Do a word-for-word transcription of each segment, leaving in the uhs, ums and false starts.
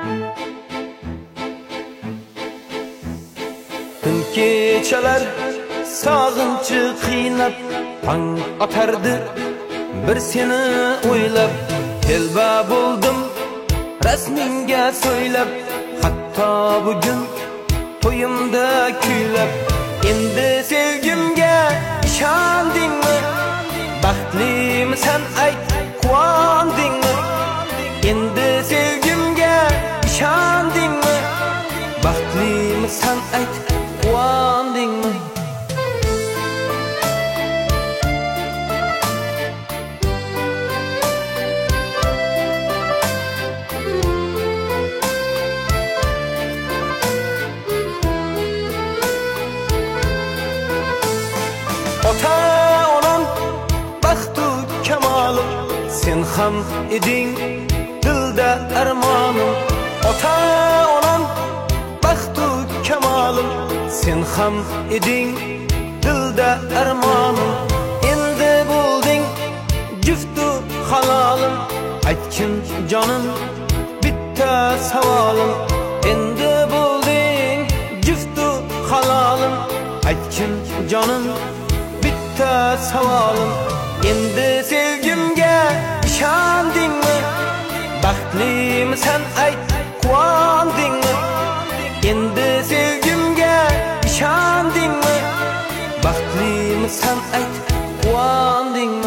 Tün kechalar sog'inchi qiynab tong otardi bir seni o'ylab telba bo'ldim rasmingga so'ylab hatto bugun to'yimda kuylab endi sevgimga ishondingmi baxtlimisan ayt quvondingmi endi sevgimga ishondingmi baxtlimisan ayt quvondingmi ota onam baxtu kamolim sen ham eding dilda armonim ota onam baxtu kamolim sen ham eding dilda armonim endi bo'lding juftu halolim aytgin jonim bitta savolim endi bo'lding juftu halolim aytgin jonim bitta savolim endi sevgimga ishondingmi baxtlimisan ayt quvondingmi endi sevgimga ishondingmi baxtlimisan ayt quvondingmi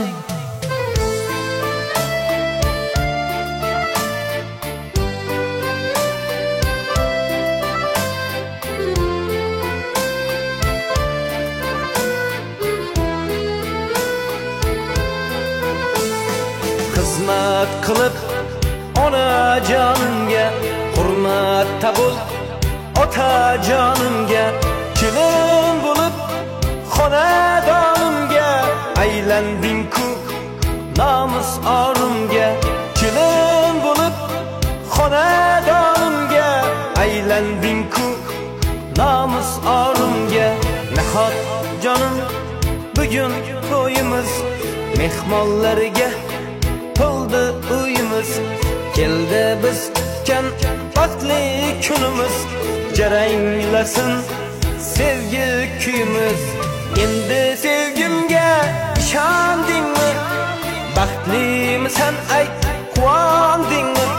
xizmat qilib ona jonimga hurmatda bo'l ota jonimga kelin bo'lib xonadonimga aylanding-ku nomus orimga kelin bo'lib xonadonimga aylanding-ku nomus orimga nahot jonim bugun to'yimiz mehmonlarga to'ldi uyimiz keldi biz kutgan baxtli kunimiz jaranglasin sevgi kuyimiz endi sevgimga ishondingmi baxtlimisan ayt quvondingmi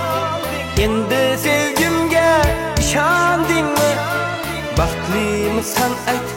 endi sevgimga ishondingmi baxtlimisan ayt